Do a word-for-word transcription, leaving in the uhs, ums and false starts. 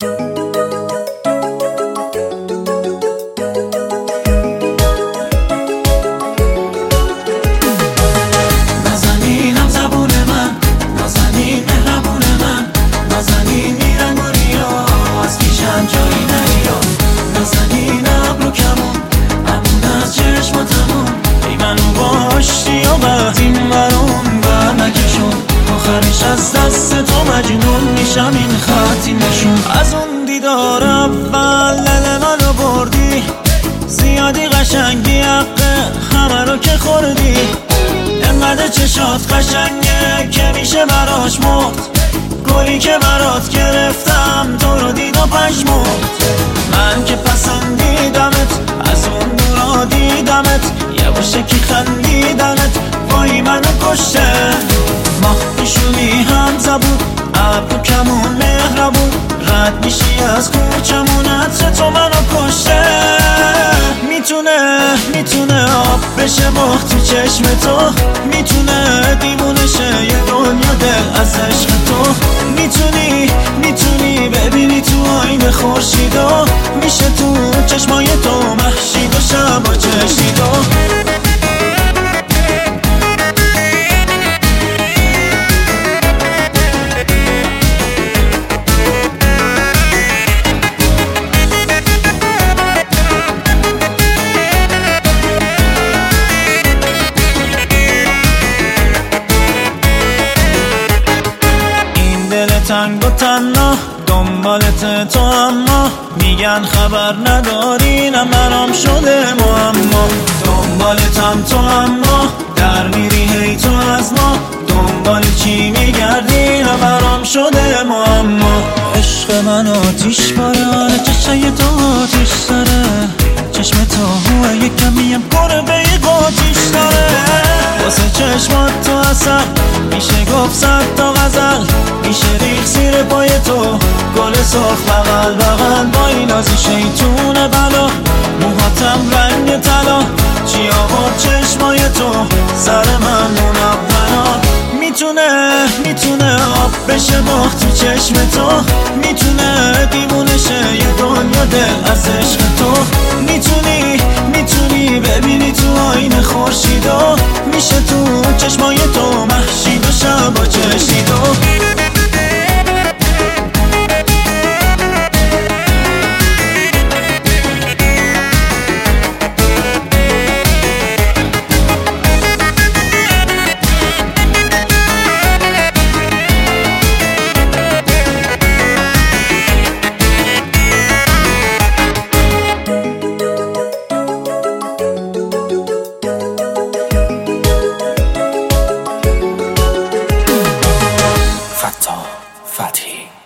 نازنینم زبون من، نازنین مهربون من، نازنین میرنگ و ریا از پیشم جایی نریا. نازنین ابرو کمون امون از چشماتمون، ای منو باشتی و بعد این برون بر نکشون. آخرش از دست تو مجنون میشم، این خطی نشون. از اون دیدار اول دل منو بردی، زیادی قشنگی حقه همه رو که خوردی. انقدر چشات قشنگه که میشه براش مرد، گلی که برات گرفتم تو رو دید و پشمرد. من که پسندیدمت از اون دورا دیدمت، یه باشه که خندیدنت وای منو کشته. ماه پیشونی هم زبون ابرو کمون مهربون، رد میشی از کوچمون عطر تو منو کشته. میتونه میتونه آب بشه ماه تو چشم تو، میتونه دیوونه شه یه دنیا دل از عشق تو. میتونی میتونی ببینی تو آینه خورشیدو، میشه تو چشمای تو مهشید و شب و چشیدو. تنگ و تنها دنبالت تو، اما میگن خبر نداری نه برام شده معما. دنبالتم تو اما در میری هی تو از ما، دنبال چی میگردی نه برام شده معما. عشق من آتیش باره چشای تو آتیش داره، چشم تو هوه یک کمیم گربه قاتیش داره. واسه چشمات تو اصل میشه گفت صد تا غزل، میشه ریخ زیر پای تو گل سرخ بغل بغل. با این نازی شیطون بلا موهاتم رنگ طلا، چی آورد چشمای تو سر من منونا. میتونه میتونه آب بشه ماه تو چشم تو، میتونه دیوونه شه یه دنیا دل از عشق تو. میتونی میتونی ببینی تو آینه خورشیدو، میشه تو چشمای تو مهشید و شب و چشیدو. Fathi.